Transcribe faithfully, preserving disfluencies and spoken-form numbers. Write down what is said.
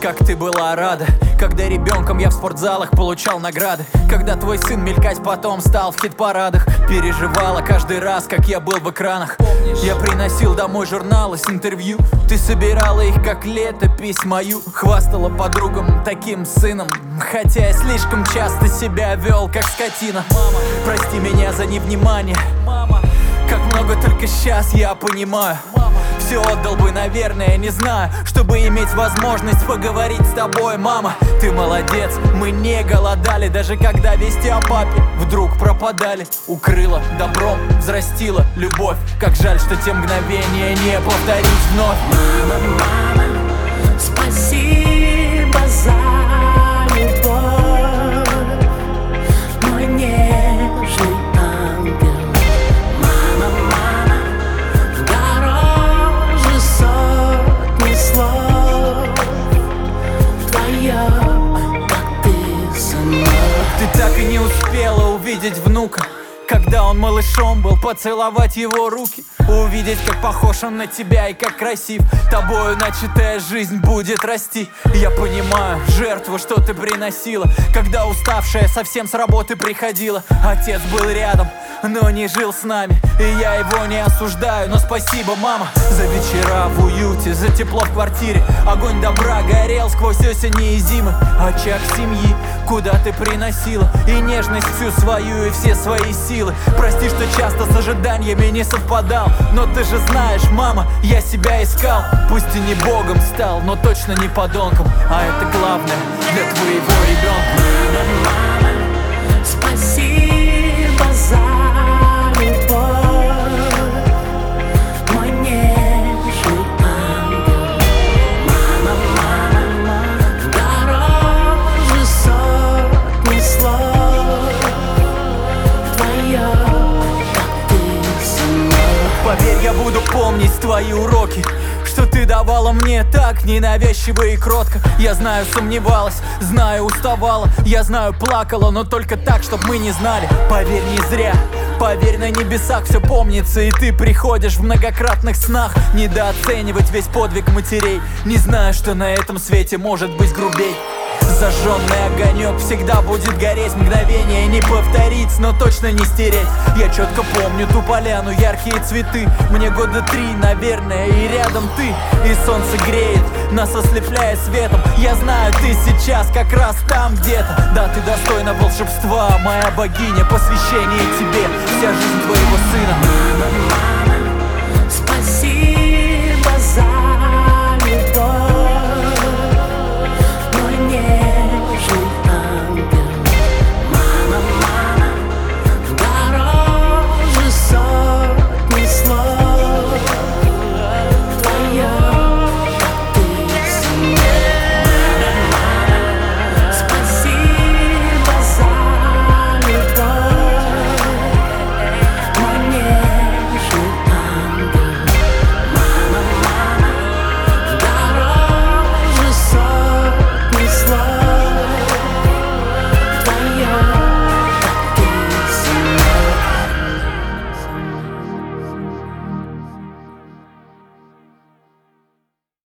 как ты была рада, когда ребенком я в спортзалах получал награды, когда твой сын мелькать потом стал в хит-парадах. Переживала каждый раз, как я был в экранах. Я приносил домой журналы с интервью. Ты собирала их, как летопись мою. Хвастала подругам таким сыном, хотя я слишком часто себя вел, как скотина. Мама, прости меня за невнимание. Мама, как много только сейчас я понимаю. Все отдал бы, наверное, не знаю, чтобы иметь возможность поговорить с тобой. Мама, ты молодец, мы не голодали, даже когда вести о папе вдруг пропадали. Укрыла добром, взрастила любовь. Как жаль, что те мгновения не повторить вновь. Мама, мама, спасибо за любовь, мой нежный ангел. Мама, мама, дороже сотни слов твое, как ты со мной. Ты так и не успела увидеть внука, когда он малышом был, поцеловать его руки, увидеть, как похож он на тебя и как красив. Тобою начатая жизнь будет расти. Я понимаю жертву, что ты приносила, когда уставшая совсем с работы приходила. Отец был рядом, но не жил с нами, и я его не осуждаю. Но спасибо, мама, за вечера в уюте, за тепло в квартире. Огонь добра горел сквозь осени и зимы. Очаг семьи, куда ты приносила и нежность всю свою, и все свои силы. Прости, что часто с ожиданиями не совпадал, но ты же знаешь, мама, я себя искал. Пусть и не богом стал, но точно не подонком, а это главное для твоего ребенка. Мама, мама, спасибо за любовь, мой нежный ангел. Мама, мама, дороже сотни слов твое, как ты со мной. Поверь, я буду помнить твои уроки, что ты давала мне так ненавязчиво и кротко. Я знаю, сомневалась, знаю, уставала, я знаю, плакала, но только так, чтоб мы не знали. Поверь, не зря, поверь, на небесах все помнится, и ты приходишь в многократных снах. Недооценивать весь подвиг матерей, не знаю, что на этом свете может быть грубей. Зажженный огонек всегда будет гореть, мгновение не повторить, но точно не стереть. Я четко помню ту поляну, яркие цветы. Мне года три, наверное, и рядом ты. И солнце греет, нас ослепляя светом. Я знаю, ты сейчас как раз там где-то. Да, ты достойна волшебства, моя богиня, посвящение тебе, вся жизнь твоего сына.